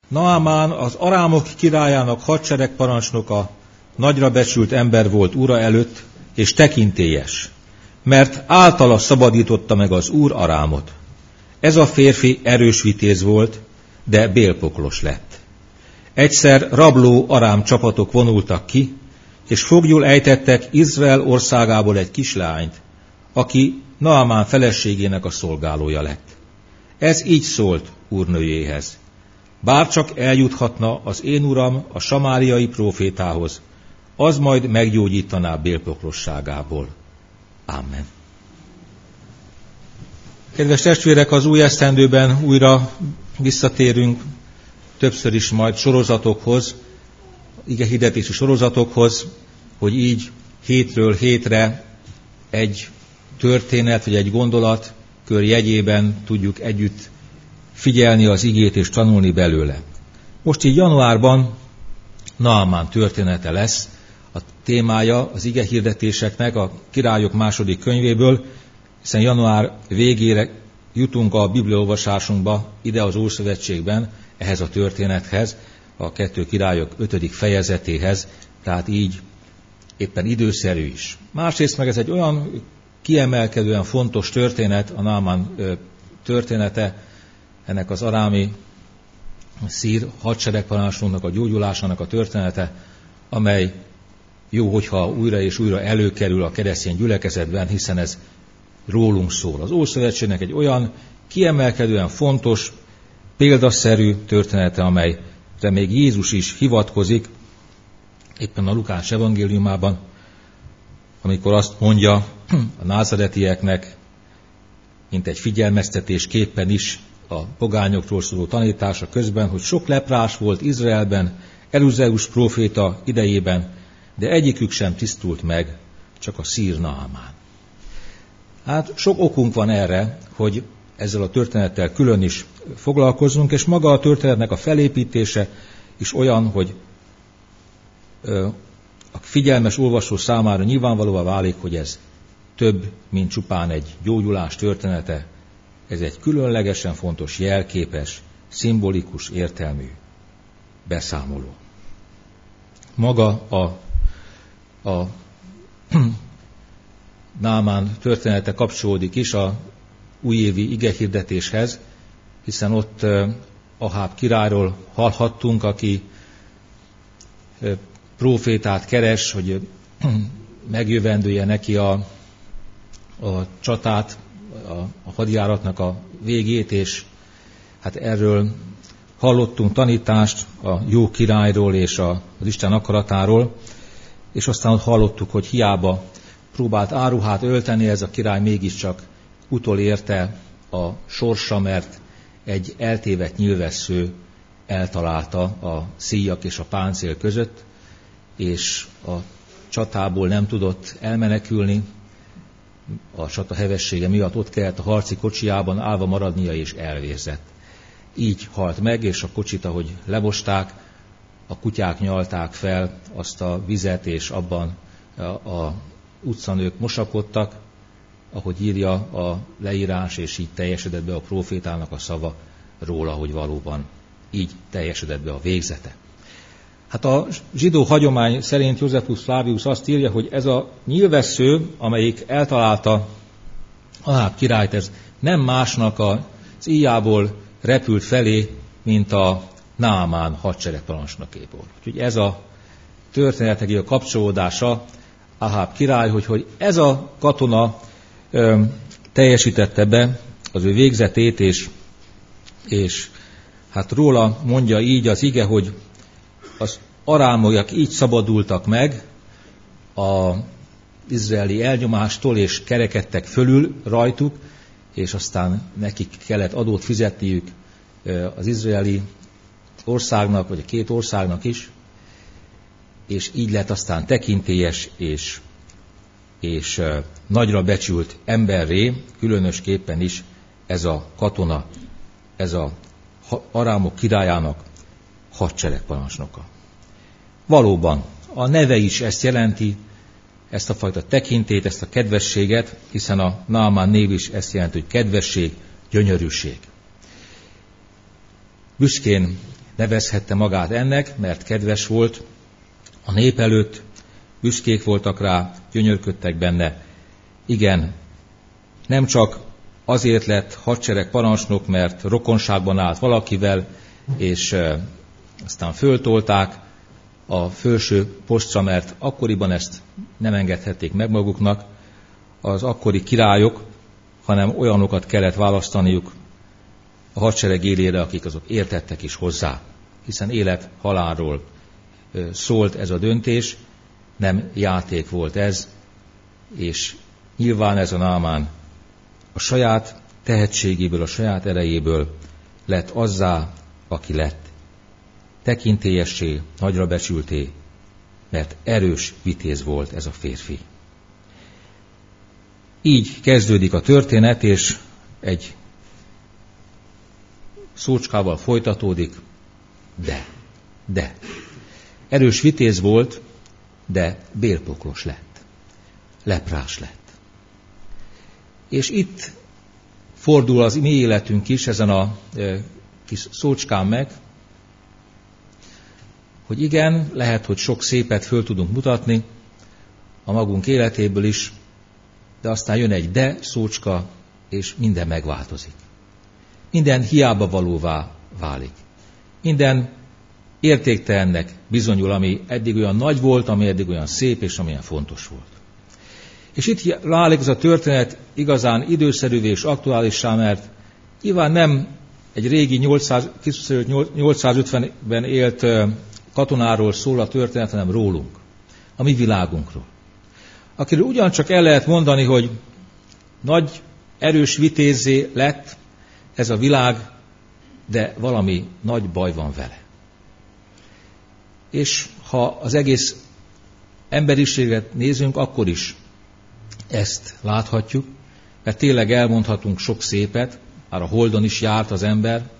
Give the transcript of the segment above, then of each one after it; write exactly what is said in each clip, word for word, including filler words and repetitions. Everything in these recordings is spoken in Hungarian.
Naamán az arámok királyának hadseregparancsnoka, nagyra becsült ember volt ura előtt, és tekintélyes, mert általa szabadította meg az Úr Arámot. Ez a férfi erős vitéz volt, de bélpoklos lett. Egyszer rabló arám csapatok vonultak ki, és foglyul ejtettek Izrael országából egy kislányt, aki Naamán feleségének a szolgálója lett. Ez így szólt úrnőjéhez: bárcsak eljuthatna az én uram a samáriai prófétához, az majd meggyógyítaná bélpoklosságából. Amen. Kedves testvérek, az új esztendőben újra visszatérünk többször is majd sorozatokhoz, igehirdetési sorozatokhoz, hogy így hétről hétre egy történet vagy egy gondolat kör jegyében tudjuk együtt figyelni az igét és tanulni belőle. Most így januárban Naamán története lesz a témája az igehirdetéseknek a Királyok második könyvéből, hiszen január végére jutunk a bibliaolvasásunkba, ide az Ószövetségben, ehhez a történethez, a kettő Királyok ötödik fejezetéhez, tehát így éppen időszerű is. Másrészt meg ez egy olyan kiemelkedően fontos történet, a Naamán története, ennek az arámi szír hadseregparancsnoknak a gyógyulásának a története, amely jó, hogyha újra és újra előkerül a keresztény gyülekezetben, hiszen ez rólunk szól. Az Ószövetségnek egy olyan kiemelkedően fontos, példaszerű története, amelyre még Jézus is hivatkozik, éppen a Lukács evangéliumában, amikor azt mondja a názaretieknek, mint egy figyelmeztetésképpen is a pogányokról szóló tanítása közben, hogy sok leprás volt Izraelben, Elúzeus próféta idejében, de egyikük sem tisztult meg, csak a szír Naamán. Hát sok okunk van erre, hogy ezzel a történettel külön is foglalkozzunk, és maga a történetnek a felépítése is olyan, hogy a figyelmes olvasó számára nyilvánvalóvá válik, hogy ez több, mint csupán egy gyógyulás története. Ez egy különlegesen fontos, jelképes, szimbolikus, értelmű beszámoló. Maga a, a Naamán története kapcsolódik is a újévi igehirdetéshez, hiszen ott Aháb királyról hallhattunk, aki prófétát keres, hogy megjövendője neki a, a csatát, a, a hadjáratnak a végét, és hát erről hallottunk tanítást a jó királyról és a, az Isten akaratáról, és aztán ott hallottuk, hogy hiába próbált áruhát ölteni, ez a király mégiscsak utolérte a sorsa, mert egy eltévedt nyilvessző eltalálta a szíjak és a páncél között, és a csatából nem tudott elmenekülni, a csata hevessége miatt ott kellett a harci kocsijában állva maradnia, és elvérzett. Így halt meg, és a kocsit, ahogy lebosták, a kutyák nyalták fel azt a vizet, és abban a, a utcanők mosakodtak, ahogy írja a leírás, és így teljesedett be a prófétának a szava róla, hogy valóban így teljesedett be a végzete. Hát a zsidó hagyomány szerint Josephus Flavius azt írja, hogy ez a nyilvessző, amelyik eltalálta Aháb királyt, ez nem másnak az íjából repült felé, mint a Naamán hadseregparancsnokéból. Úgyhogy ez a történetek a kapcsolódása Aháb király, hogy, hogy ez a katona ö, teljesítette be az ő végzetét, és, és hát róla mondja így az ige, hogy az arámolyak így szabadultak meg az izraeli elnyomástól, és kerekedtek fölül rajtuk, és aztán nekik kellett adót fizetniük az izraeli országnak, vagy a két országnak is, és így lett aztán tekintélyes és, és nagyra becsült emberré, különösképpen is ez a katona, ez a arámok királyának hadseregparancsnoka. Valóban, a neve is ezt jelenti, ezt a fajta tekintét, ezt a kedvességet, hiszen a Naamán név is ezt jelenti, hogy kedvesség, gyönyörűség. Büszkén nevezhette magát ennek, mert kedves volt a nép előtt, büszkék voltak rá, gyönyörködtek benne. Igen, nem csak azért lett hadsereg parancsnok, mert rokonságban állt valakivel, és e, aztán föltolták a felső posztra, mert akkoriban ezt nem engedhették meg maguknak az akkori királyok, hanem olyanokat kellett választaniuk a hadsereg élére, akik azok értettek is hozzá, hiszen élet-halálról szólt ez a döntés, nem játék volt ez, és nyilván ez a Námán a saját tehetségéből, a saját erejéből lett azzá, aki lett. Tekintélyessé, nagyra becsülté, mert erős vitéz volt ez a férfi. Így kezdődik a történet, és egy szócskával folytatódik, de, de. Erős vitéz volt, de bélpoklos lett. Leprás lett. És itt fordul az mi életünk is ezen a e, kis szócskán meg, hogy igen, lehet, hogy sok szépet föl tudunk mutatni a magunk életéből is, de aztán jön egy de szócska, és minden megváltozik. Minden hiába valóvá válik. Minden értéktelennek bizonyul, ami eddig olyan nagy volt, ami eddig olyan szép, és amilyen fontos volt. És itt válik ez a történet igazán időszerűvé és aktuálissá, mert nyilván nem egy régi nyolcszázötvenben élt katonáról szól a történet, hanem rólunk, a mi világunkról. Akiről ugyancsak el lehet mondani, hogy nagy, erős vitézzé lett ez a világ, de valami nagy baj van vele. És ha az egész emberiséget nézünk, akkor is ezt láthatjuk, mert tényleg elmondhatunk sok szépet, már a Holdon is járt az ember,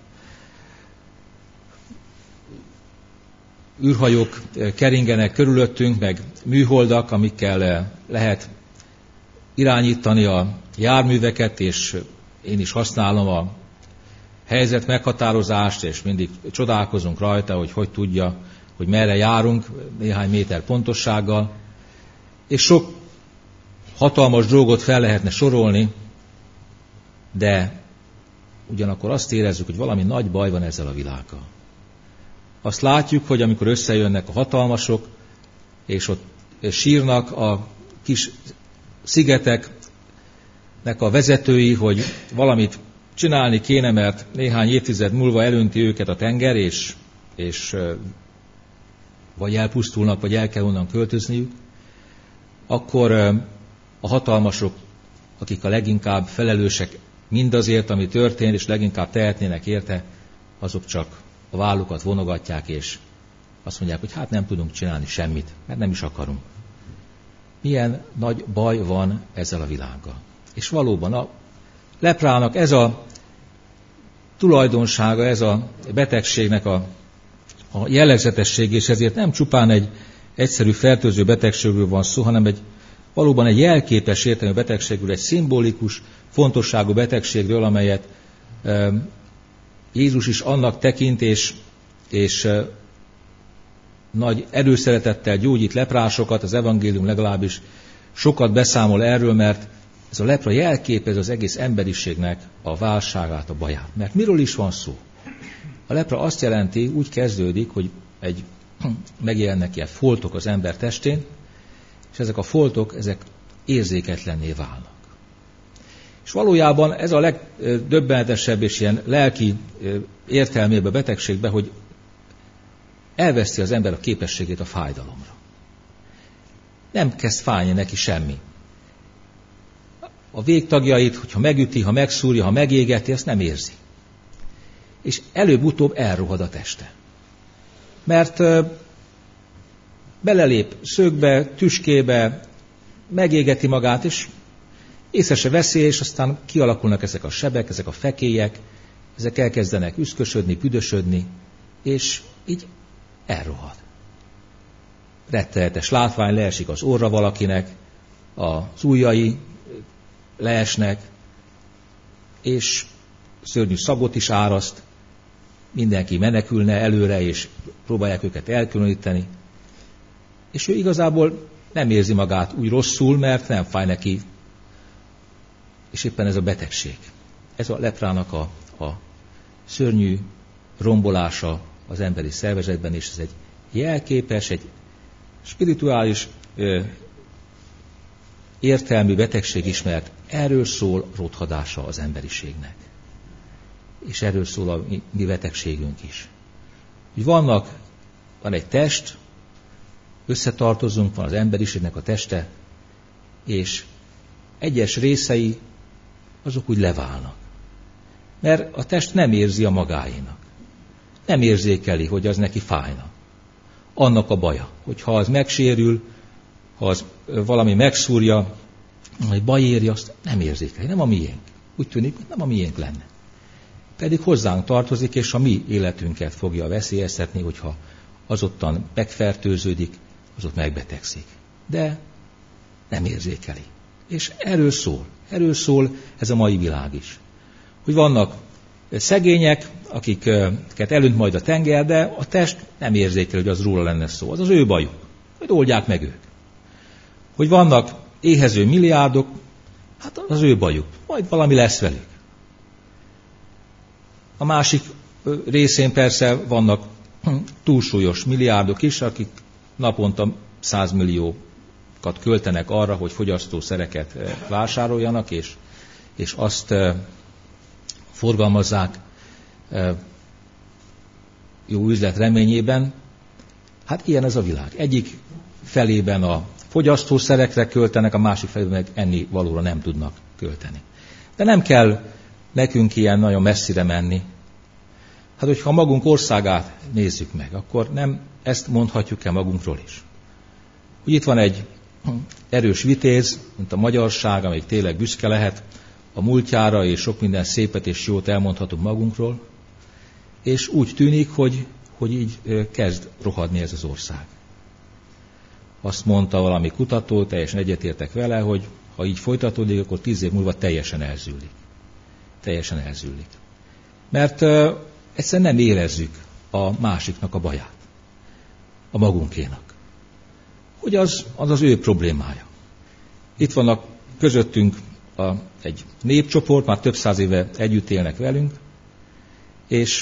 űrhajók keringenek körülöttünk, meg műholdak, amikkel lehet irányítani a járműveket, és én is használom a helyzet meghatározást, és mindig csodálkozunk rajta, hogy hogy tudja, hogy merre járunk, néhány méter pontossággal. És sok hatalmas dolgot fel lehetne sorolni, de ugyanakkor azt érezzük, hogy valami nagy baj van ezzel a világgal. Azt látjuk, hogy amikor összejönnek a hatalmasok, és ott sírnak a kis szigeteknek a vezetői, hogy valamit csinálni kéne, mert néhány évtized múlva elönti őket a tenger, és, és vagy elpusztulnak, vagy el kell onnan költözniük, akkor a hatalmasok, akik a leginkább felelősek mindazért, ami történt, és leginkább tehetnének érte, azok csak a vállukat vonogatják, és azt mondják, hogy hát nem tudunk csinálni semmit, mert nem is akarunk. Milyen nagy baj van ezzel a világgal. És valóban a leprának ez a tulajdonsága, ez a betegségnek a, a jellegzetesség, és ezért nem csupán egy egyszerű fertőző betegségről van szó, hanem egy valóban egy jelképes értelmű betegségről, egy szimbolikus, fontosságú betegségről, amelyet e, Jézus is annak tekint, és, és e, nagy erőszeretettel gyógyít leprásokat, az evangélium legalábbis sokat beszámol erről, mert ez a lepra jelképez az egész emberiségnek a válságát, a baját. Mert miről is van szó? A lepra azt jelenti, úgy kezdődik, hogy egy megjelennek ilyen foltok az ember testén, és ezek a foltok, ezek érzéketlenné válnak. És valójában ez a legdöbbenetesebb és ilyen lelki értelmébe a betegségbe, hogy elveszti az ember a képességét a fájdalomra. Nem kezd fájni neki semmi. A végtagjait, hogyha megüti, ha megszúrja, ha megégeti, ezt nem érzi. És előbb-utóbb elrohad a teste. Mert belelép szögbe, tüskébe, megégeti magát, és észre se veszi, és aztán kialakulnak ezek a sebek, ezek a fekélyek, ezek elkezdenek üszkösödni, büdösödni, és így elrohad. Rettenetes látvány, leesik az orra valakinek, az ujjai leesnek, és szörnyű szagot is áraszt, mindenki menekülne előre, és próbálják őket elkülöníteni. És ő igazából nem érzi magát úgy rosszul, mert nem fáj neki. És éppen ez a betegség. Ez a leprának a, a szörnyű rombolása az emberi szervezetben, és ez egy jelképes, egy spirituális ö, értelmű betegség is, mert erről szól rothadása az emberiségnek. És erről szól a mi, mi betegségünk is. Úgy vannak, van egy test, összetartozunk, van az emberiségnek a teste, és egyes részei azok úgy leválnak. Mert a test nem érzi a magáénak. Nem érzékeli, hogy az neki fájna. Annak a baja, hogy ha az megsérül, ha az valami megszúrja, vagy baj éri, azt nem érzékeli, nem a miénk. Úgy tűnik, hogy nem a miénk lenne. Pedig hozzánk tartozik, és a mi életünket fogja veszélyeztetni, hogyha azottan megfertőződik, az ott megbetegszik. De nem érzékeli. És erről szól. Erről szól ez a mai világ is. Hogy vannak szegények, akiket elönt majd a tenger, de a test nem érzékel, hogy az róla lenne szó. Az az ő bajuk. Hogy oldják meg ők. Hogy vannak éhező milliárdok, hát az az ő bajuk. Majd valami lesz velük. A másik részén persze vannak túlsúlyos milliárdok is, akik naponta százmilliókat költenek arra, hogy fogyasztószereket vásároljanak, és, és azt forgalmazzák jó üzlet reményében. Hát ilyen ez a világ. Egyik felében a fogyasztószerekre költenek, a másik felében meg enni valóra nem tudnak költeni. De nem kell nekünk ilyen nagyon messzire menni. Hát, hogyha magunk országát nézzük meg, akkor nem ezt mondhatjuk el magunkról is. Úgy itt van egy erős vitéz, mint a magyarság, amelyik tényleg büszke lehet a múltjára, és sok minden szépet és jót elmondhatunk magunkról, és úgy tűnik, hogy, hogy így kezd rohadni ez az ország. Azt mondta valami kutató, teljesen egyetértek vele, hogy ha így folytatódik, akkor tíz év múlva teljesen elzűlik. Teljesen elzűlik. Mert uh, egyszerűen nem érezzük a másiknak a baját. A magunkénak. Hogy az az, az ő problémája. Itt vannak közöttünk a, egy népcsoport, már több száz éve együtt élnek velünk, és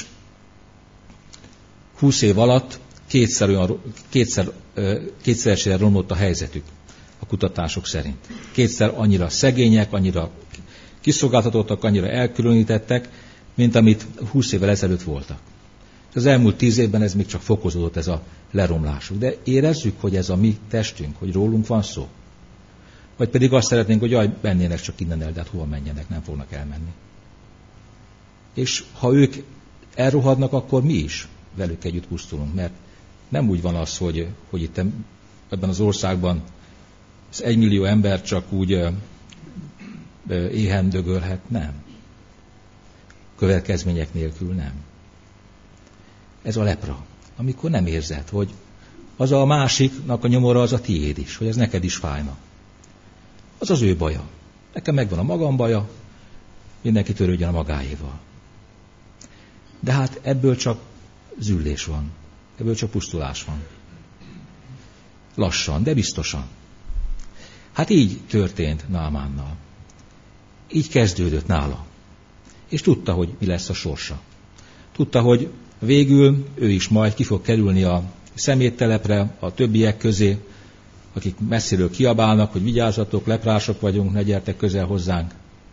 húsz év alatt kétszer olyan, kétszer, kétszeresére romlott a helyzetük a kutatások szerint. Kétszer annyira szegények, annyira kiszolgáltatottak, annyira elkülönítettek, mint amit húsz évvel ezelőtt voltak. Az elmúlt tíz évben ez még csak fokozódott, ez a leromlásuk. De érezzük, hogy ez a mi testünk, hogy rólunk van szó. Vagy pedig azt szeretnénk, hogy jaj, mennének csak innen el, de hát hova menjenek, nem fognak elmenni. És ha ők elrohadnak, akkor mi is velük együtt pusztulunk, mert nem úgy van az, hogy, hogy itt ebben az országban az egymillió ember csak úgy ö, ö, éhen dögölhet, nem. Következmények nélkül nem. Ez a lepra, amikor nem érzed, hogy az a másiknak a nyomora az a tiéd is, hogy ez neked is fájna. Az az ő baja. Nekem megvan a magam baja, mindenki törődjön a magáéval. De hát ebből csak züllés van. Ebből csak pusztulás van. Lassan, de biztosan. Hát így történt Náámánnal. Így kezdődött nála. És tudta, hogy mi lesz a sorsa. Tudta, hogy végül ő is majd ki fog kerülni a szeméttelepre, a többiek közé, akik messziről kiabálnak, hogy vigyázzatok, leprások vagyunk, ne gyertek közel hozzánk.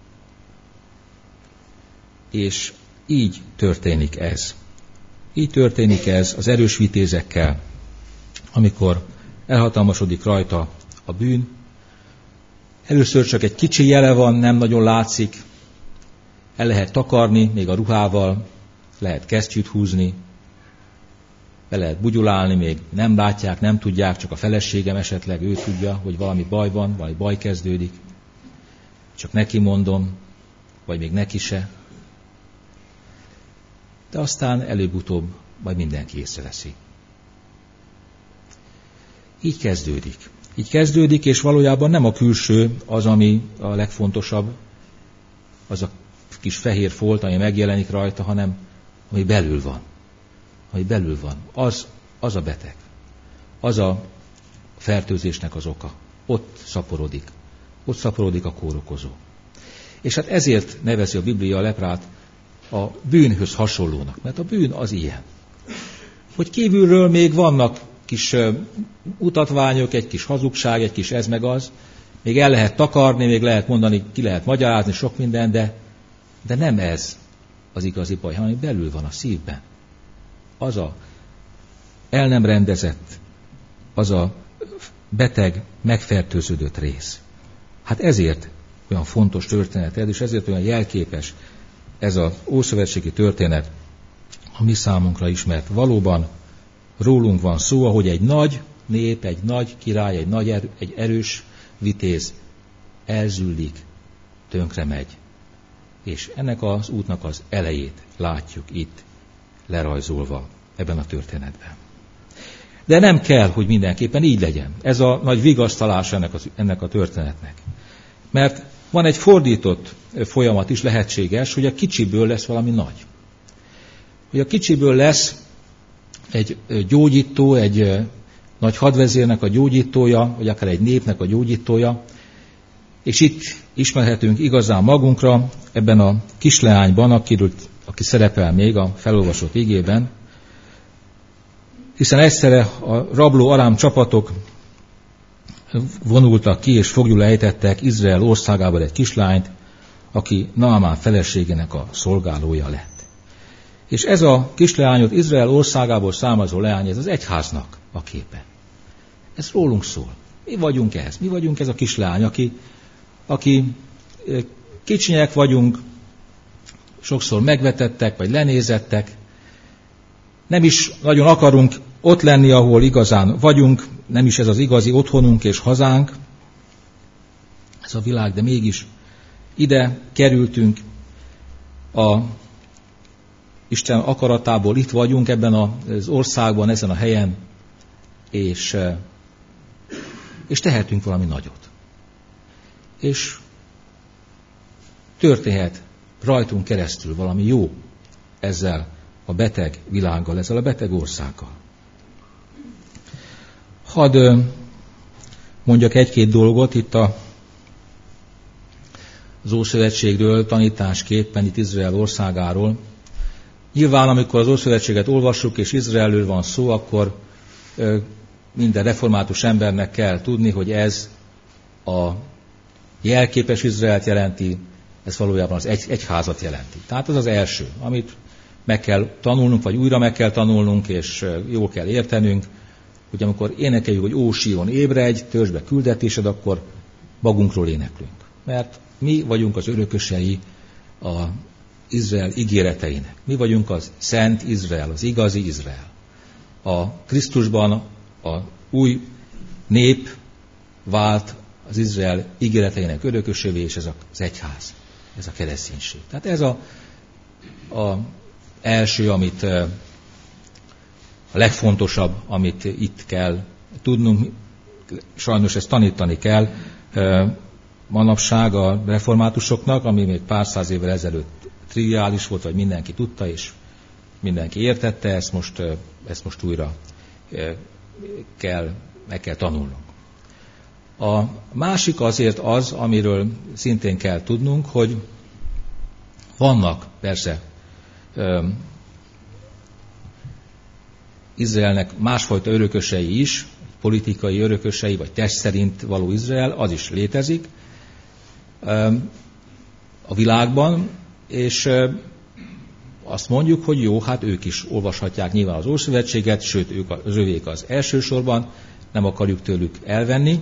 És így történik ez. Így történik ez az erős vitézekkel, amikor elhatalmasodik rajta a bűn. Először csak egy kicsi jele van, nem nagyon látszik, el lehet takarni, még a ruhával, lehet kesztyűt húzni, be lehet bugyulálni, még nem látják, nem tudják, csak a feleségem esetleg, ő tudja, hogy valami baj van, valami baj kezdődik. Csak neki mondom, vagy még neki se. De aztán előbb-utóbb majd mindenki észreveszi. Így kezdődik. Így kezdődik, és valójában nem a külső az, ami a legfontosabb, az a kis fehér folt, ami megjelenik rajta, hanem ami belül van. Ami belül van. Az, az a beteg. Az a fertőzésnek az oka. Ott szaporodik. Ott szaporodik a kórokozó. És hát ezért nevezi a Biblia a leprát a bűnhöz hasonlónak. Mert a bűn az ilyen. Hogy kívülről még vannak kis mutatványok, egy kis hazugság, egy kis ez meg az, még el lehet takarni, még lehet mondani, ki lehet magyarázni sok minden, de, de nem ez az igazi baj, hanem belül van a szívben. Az a el nem rendezett, az a beteg, megfertőződött rész. Hát ezért olyan fontos történet ez, és ezért olyan jelképes ez az ószövetségi történet a mi számunkra is, mert valóban rólunk van szó, ahogy egy nagy nép, egy nagy király, egy nagy erő, egy erős vitéz elzüllik, tönkre megy. És ennek az útnak az elejét látjuk itt lerajzolva ebben a történetben. De nem kell, hogy mindenképpen így legyen. Ez a nagy vigasztalás ennek, az, ennek a történetnek. Mert van egy fordított folyamat is lehetséges, hogy a kicsiből lesz valami nagy. Hogy a kicsiből lesz egy gyógyító, egy nagy hadvezérnek a gyógyítója, vagy akár egy népnek a gyógyítója, és itt ismerhetünk igazán magunkra ebben a kisleányban, akiről, aki szerepel még a felolvasott igében, hiszen egyszerre a rabló arám csapatok vonultak ki, és foglyul ejtettek Izrael országából egy kislányt, aki Naamán feleségének a szolgálója lett. És ez a kisleányot Izrael országából származó leány, ez az egyháznak a képe. Ez rólunk szól. Mi vagyunk ez? Mi vagyunk ez a kislány, aki, aki kicsinyek vagyunk, sokszor megvetettek, vagy lenézettek, nem is nagyon akarunk ott lenni, ahol igazán vagyunk, nem is ez az igazi otthonunk és hazánk, ez a világ, de mégis ide kerültünk, a Isten akaratából itt vagyunk ebben az országban, ezen a helyen, és, és tehetünk valami nagyot. És történhet rajtunk keresztül valami jó ezzel a beteg világgal, ezzel a beteg országgal. Hadd mondjak egy-két dolgot itt a, az Ószövetségről, tanításképpen itt Izrael országáról. Nyilván, amikor az Ószövetséget olvassuk, és Izraelről van szó, akkor minden református embernek kell tudni, hogy ez a jelképes Izraelt jelenti, ez valójában az egy, egyházat jelenti. Tehát ez az első, amit meg kell tanulnunk, vagy újra meg kell tanulnunk, és jól kell értenünk, hogy amikor énekeljük, hogy ó Sion, ébredj, törzs be küldetésed, akkor magunkról éneklünk. Mert mi vagyunk az örökösei a Izrael ígéreteinek. Mi vagyunk az szent Izrael, az igazi Izrael. A Krisztusban a új nép vált az Izrael ígéreteinek örökösévé, és ez az egyház, ez a kereszténység. Tehát ez a, a első, amit a legfontosabb, amit itt kell tudnunk, sajnos ezt tanítani kell manapság a reformátusoknak, ami még pár száz évvel ezelőtt triviális volt, vagy mindenki tudta, és mindenki értette, ezt most, ezt most újra kell, meg kell tanulnunk. A másik azért az, amiről szintén kell tudnunk, hogy vannak persze Izraelnek másfajta örökösei is, politikai örökösei, vagy test szerint való Izrael, az is létezik a világban, és azt mondjuk, hogy jó, hát ők is olvashatják nyilván az Ószövetséget, sőt, ők az övék az elsősorban, nem akarjuk tőlük elvenni,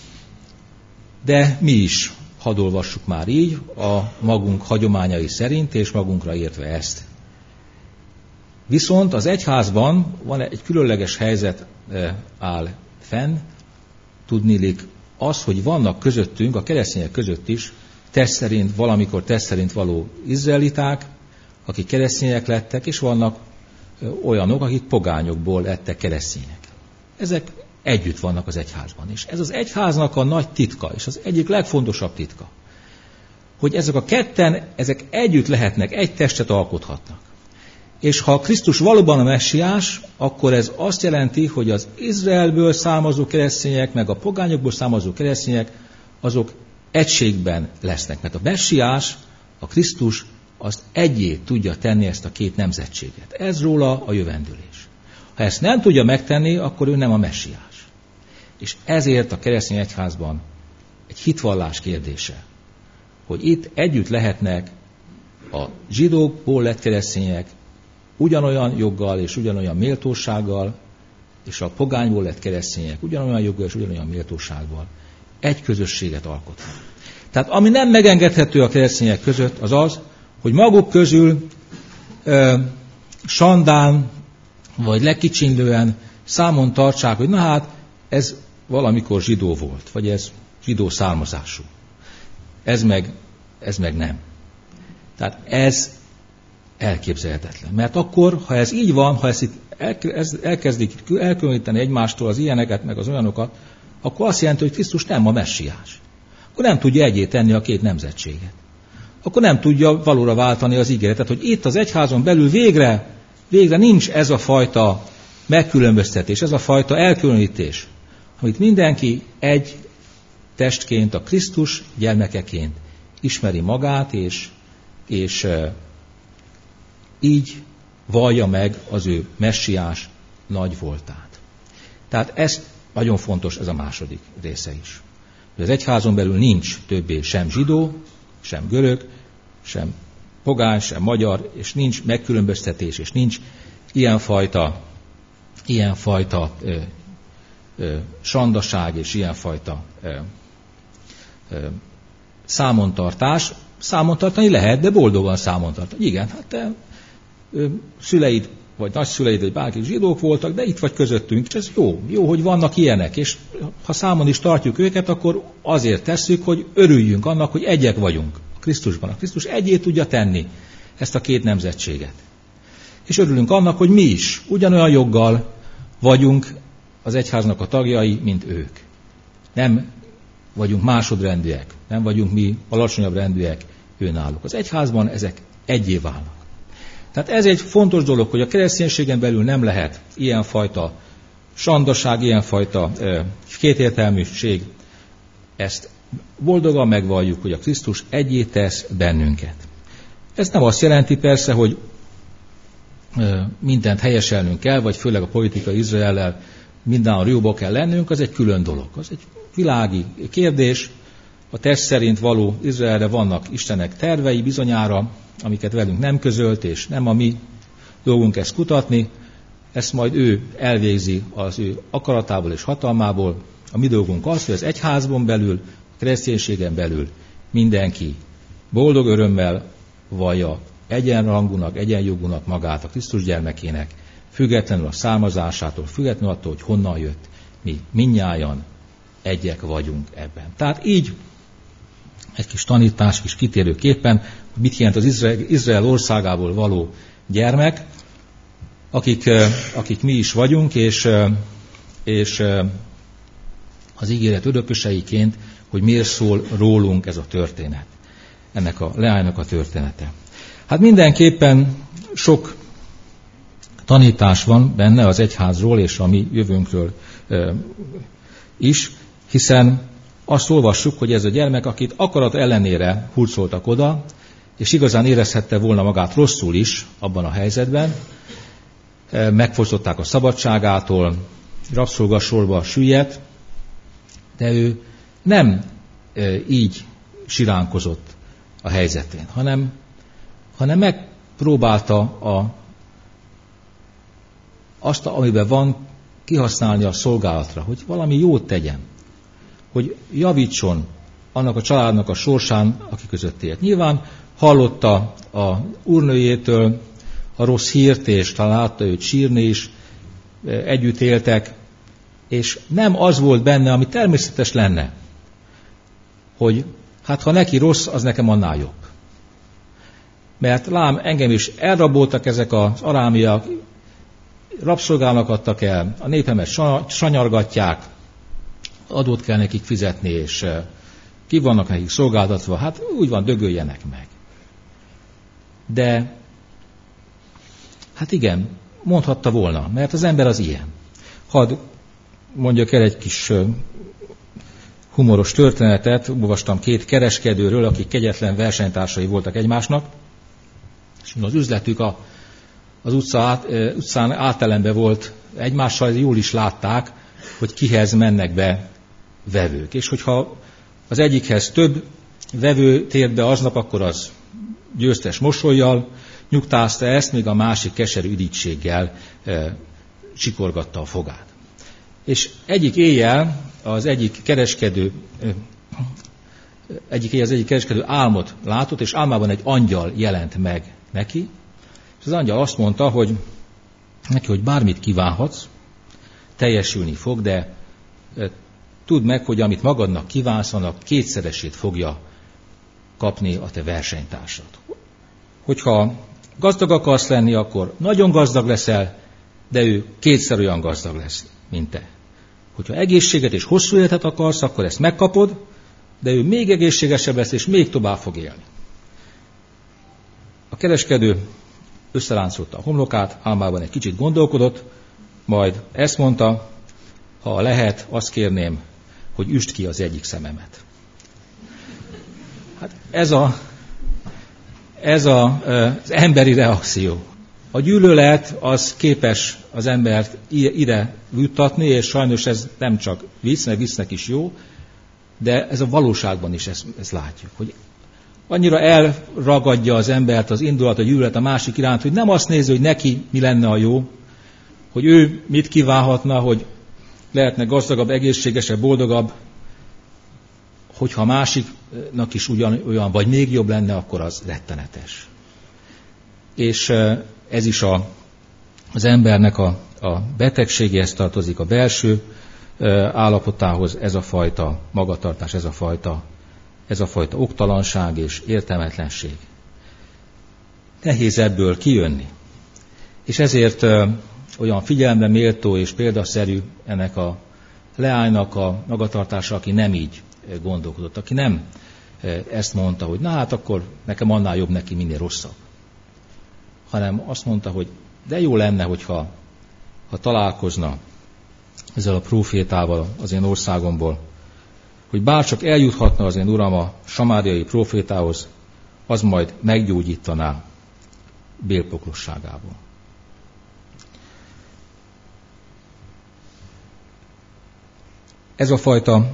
de mi is hadd olvassuk már így, a magunk hagyományai szerint, és magunkra értve ezt. Viszont az egyházban van egy különleges helyzet áll fenn, tudniillik az, hogy vannak közöttünk, a keresztények között is, test szerint, valamikor test szerint való izraeliták, akik keresztények lettek, és vannak olyanok, akik pogányokból lettek keresztények. Ezek együtt vannak az egyházban. És ez az egyháznak a nagy titka, és az egyik legfontosabb titka, hogy ezek a ketten, ezek együtt lehetnek, egy testet alkothatnak. És ha Krisztus valóban a messiás, akkor ez azt jelenti, hogy az Izraelből származó keresztények, meg a pogányokból származó keresztények, azok egységben lesznek. Mert a messiás, a Krisztus, azt egyé tudja tenni ezt a két nemzetséget. Ez róla a jövendőlés. Ha ezt nem tudja megtenni, akkor ő nem a messiás. És ezért a keresztény egyházban egy hitvallás kérdése, hogy itt együtt lehetnek a zsidókból lett keresztények, ugyanolyan joggal és ugyanolyan méltósággal, és a pogányból lett keresztények ugyanolyan joggal és ugyanolyan méltósággal egy közösséget alkotnak. Tehát ami nem megengedhető a keresztények között, az az, hogy maguk közül ö, sandán vagy legkicsinlően számon tartsák, hogy na hát ez valamikor zsidó volt, vagy ez zsidó származású. Ez meg, ez meg nem. Tehát ez elképzelhetetlen. Mert akkor, ha ez így van, ha ezt itt elkezdik elkülöníteni egymástól az ilyeneket, meg az olyanokat, akkor azt jelenti, hogy Krisztus nem a messiás. Akkor nem tudja egyé tenni a két nemzetséget. Akkor nem tudja valóra váltani az ígéretet, hogy itt az egyházon belül végre, végre nincs ez a fajta megkülönböztetés, ez a fajta elkülönítés, amit mindenki egy testként, a Krisztus gyermekeként ismeri magát, és, és e, így vallja meg az ő messiás nagy voltát. Tehát ez nagyon fontos, ez a második része is. Hogy az egyházon belül nincs többé sem zsidó, sem görög, sem pogány, sem magyar, és nincs megkülönböztetés, és nincs ilyenfajta, ilyenfajta ö, ö, sandaság, és ilyenfajta ö, ö, számontartás. Számontartani lehet, de boldogan számontartani. Igen, hát te ö, szüleid, vagy nagyszüleid, vagy bárki zsidók voltak, de itt vagy közöttünk, és ez jó, jó, hogy vannak ilyenek, és ha számon is tartjuk őket, akkor azért tesszük, hogy örüljünk annak, hogy egyek vagyunk a Krisztusban. A Krisztus egyé tudja tenni ezt a két nemzetséget. És örülünk annak, hogy mi is ugyanolyan joggal vagyunk az egyháznak a tagjai, mint ők. Nem vagyunk másodrendűek, nem vagyunk mi alacsonyabb rendűek őnáluk. Az egyházban ezek egyé válnak. Tehát ez egy fontos dolog, hogy a kereszténységen belül nem lehet ilyenfajta sandaság, ilyenfajta e, kétértelműség. Ezt boldogan megvalljuk, hogy a Krisztus egyé tesz bennünket. Ez nem azt jelenti persze, hogy e, mindent helyeselnünk kell, vagy főleg a politikai Izraellel mindenhol jóba kell lennünk, az egy külön dolog. Az egy világi kérdés. A test szerint való Izraelre vannak Istennek tervei bizonyára, amiket velünk nem közölt, és nem a mi dolgunk ezt kutatni, ezt majd ő elvégzi az ő akaratából és hatalmából. A mi dolgunk az, hogy az egyházban belül, a kereszténységen belül mindenki boldog örömmel vallja egyenrangúnak, egyenjogúnak magát a Krisztus gyermekének, függetlenül a származásától, függetlenül attól, hogy honnan jött, mi mindnyájan egyek vagyunk ebben. Tehát így egy kis tanítás, kis kitérőképpen, hogy mit jelent az Izrael, Izrael országából való gyermek, akik, akik mi is vagyunk, és, és az ígéret örököseiként, hogy miért szól rólunk ez a történet, ennek a leánynak a története. Hát mindenképpen sok tanítás van benne az egyházról és a mi jövőnkről is, hiszen azt olvassuk, hogy ez a gyermek, akit akarat ellenére hurcoltak oda, és igazán érezhette volna magát rosszul is abban a helyzetben, megfosztották a szabadságától, rabszolgasorba süllyedt, de ő nem így siránkozott a helyzetén, hanem, hanem megpróbálta a, azt, amiben van, kihasználni a szolgálatra, hogy valami jót tegyen, hogy javítson annak a családnak a sorsán, aki között élt. Nyilván hallotta a úrnőjétől a rossz hírt, és talán látta őt sírni is, együtt éltek, és nem az volt benne, ami természetes lenne, hogy hát ha neki rossz, az nekem annál jobb. Mert lám, engem is elraboltak ezek az arámiak, rabszolgának adtak el, a népemet sanyargatják, adót kell nekik fizetni, és ki vannak nekik szolgáltatva, hát úgy van, dögöljenek meg. De Hát igen, mondhatta volna, mert az ember az ilyen. Hadd mondjak el egy kis humoros történetet, olvastam két kereskedőről, akik kegyetlen versenytársai voltak egymásnak, és az üzletük a, az utca át, utcán átelembe volt egymással, jól is látták, hogy kihez mennek be vevők. És hogyha az egyikhez több vevő tért be aznap, akkor az győztes mosollyal nyugtázta ezt, míg a másik keserű üdítséggel e, csikorgatta a fogát. És egyik éjjel az egyik kereskedő e, egyik éjjel az egyik kereskedő álmot látott, és álmában egy angyal jelent meg neki, és az angyal azt mondta, hogy neki, hogy bármit kívánhatsz, teljesülni fog, de e, tudd meg, hogy amit magadnak kívánsz, annak kétszeresét fogja kapni a te versenytársad. Hogyha gazdag akarsz lenni, akkor nagyon gazdag leszel, de ő kétszer olyan gazdag lesz, mint te. Hogyha egészséget és hosszú életet akarsz, akkor ezt megkapod, de ő még egészségesebb lesz, és még tovább fog élni. A kereskedő összeráncolta a homlokát, álmában egy kicsit gondolkodott, majd ezt mondta, ha lehet, azt kérném, hogy üsd ki az egyik szememet. Hát ez, a, ez a, az emberi reakció. A gyűlölet az képes az embert ide juttatni, és sajnos ez nem csak vicc, mert viccnek is jó, de ez a valóságban is ezt, ezt látjuk, hogy annyira elragadja az embert az indulat, a gyűlölet a másik iránt, hogy nem azt nézi, hogy neki mi lenne a jó, hogy ő mit kívánhatna, hogy lehetne gazdagabb, egészségesebb, boldogabb, hogyha a másiknak is ugyan, olyan, vagy még jobb lenne, akkor az rettenetes. És ez is a, az embernek a, a betegségéhez tartozik, a belső állapotához, ez a fajta magatartás, ez a fajta, ez a fajta oktalanság és értelmetlenség. Nehéz ebből kijönni. És ezért olyan figyelemre méltó és példaszerű ennek a leánynak a magatartása, aki nem így gondolkodott, aki nem ezt mondta, hogy na hát akkor nekem annál jobb, neki minél rosszabb. Hanem azt mondta, hogy de jó lenne, hogyha ha találkozna ezzel a prófétával az én országomból, hogy bárcsak eljuthatna az én uram a samáriai prófétához, az majd meggyógyítaná bélpoklosságából. Ez a fajta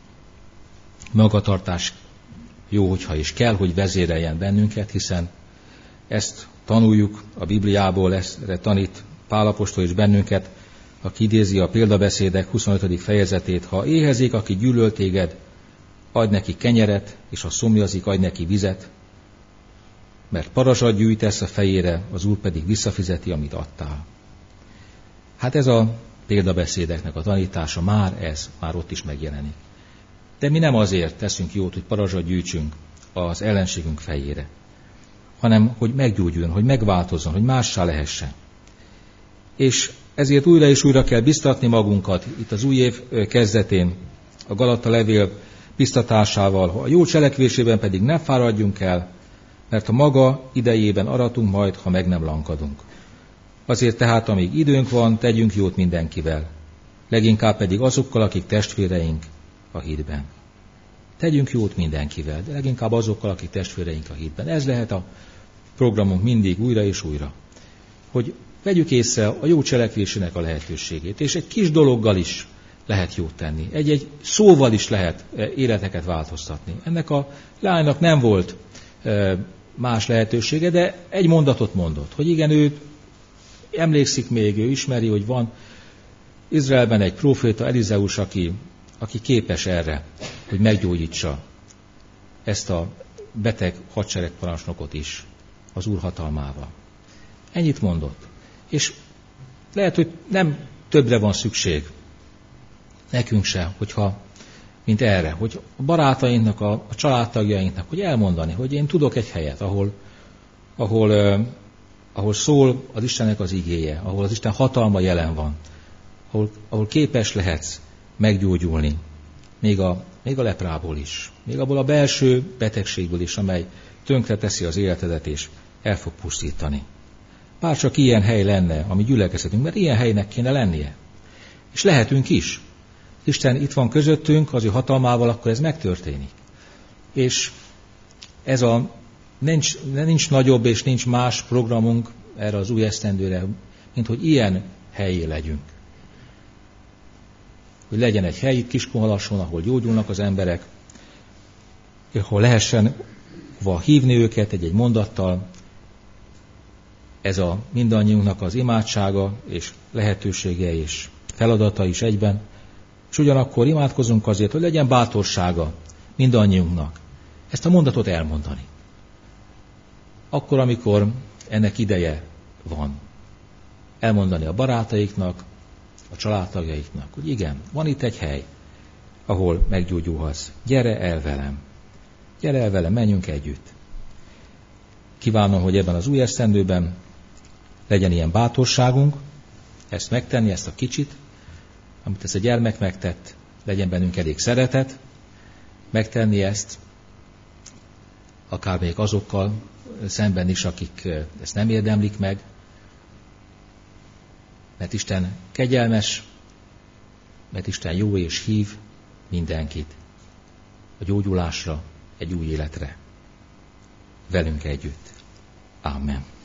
magatartás jó, hogyha is kell, hogy vezéreljen bennünket, hiszen ezt tanuljuk a Bibliából, ezt tanít Pál apostol is bennünket, aki idézi a példabeszédek huszonötödik fejezetét, ha éhezik, aki gyűlöl téged, adj neki kenyeret, és ha szomjazik, adj neki vizet, mert parazsat gyűjtesz a fejére, az Úr pedig visszafizeti, amit adtál. Hát ez a példabeszédeknek a tanítása, már ez, már ott is megjelenik. De mi nem azért teszünk jót, hogy parazsat gyűjtsünk az ellenségünk fejére, hanem hogy meggyógyuljon, hogy megváltozzon, hogy mássá lehessen. És ezért újra és újra kell biztatni magunkat itt az új év kezdetén, a Galata levél biztatásával, a jó cselekvésében pedig ne fáradjunk el, mert a maga idejében aratunk majd, ha meg nem lankadunk. Azért tehát, amíg időnk van, tegyünk jót mindenkivel, leginkább pedig azokkal, akik testvéreink a hitben. Tegyünk jót mindenkivel, de leginkább azokkal, akik testvéreink a hitben. Ez lehet a programunk mindig újra és újra, hogy vegyük észre a jó cselekvésének a lehetőségét, és egy kis dologgal is lehet jót tenni. Egy-egy szóval is lehet életeket változtatni. Ennek a lánynak nem volt más lehetősége, de egy mondatot mondott, hogy igen, ő emlékszik még, ő ismeri, hogy van Izraelben egy próféta, Elizeus, aki, aki képes erre, hogy meggyógyítsa ezt a beteg hadseregparancsnokot is az Úr hatalmával. Ennyit mondott. És lehet, hogy nem többre van szükség nekünk se, hogyha, mint erre, hogy a barátainknak, a, a családtagjainknak, hogy elmondani, hogy én tudok egy helyet, ahol, ahol, eh, ahol szól az Istennek az igéje, ahol az Isten hatalma jelen van, ahol, ahol képes lehetsz meggyógyulni, még a, még a leprából is, még abból a belső betegségből is, amely tönkre teszi az életedet és el fog pusztítani. Bárcsak ilyen hely lenne, ami gyülekezetünk, mert ilyen helynek kéne lennie. És lehetünk is. Isten itt van közöttünk, az ő hatalmával, akkor ez megtörténik. És ez a, nincs, nincs nagyobb és nincs más programunk erre az új esztendőre, mint hogy ilyen helyé legyünk. Hogy legyen egy hely itt Kiskunhalason, ahol gyógyulnak az emberek, ahol lehessen hova hívni őket egy-egy mondattal. Ez a mindannyiunknak az imádsága és lehetősége és feladata is egyben. És ugyanakkor imádkozunk azért, hogy legyen bátorsága mindannyiunknak ezt a mondatot elmondani. Akkor, amikor ennek ideje van. Elmondani a barátaiknak, a családtagjaiknak, hogy igen, van itt egy hely, ahol meggyógyulhatsz. Gyere el velem. Gyere el velem, menjünk együtt. Kívánom, hogy ebben az új esztendőben legyen ilyen bátorságunk, ezt megtenni, ezt a kicsit, amit ez a gyermek megtett, legyen bennünk elég szeretet, megtenni ezt, akár még azokkal szemben is, akik ezt nem érdemlik meg, mert Isten kegyelmes, mert Isten jó és hív mindenkit a gyógyulásra, egy új életre. Velünk együtt. Amen.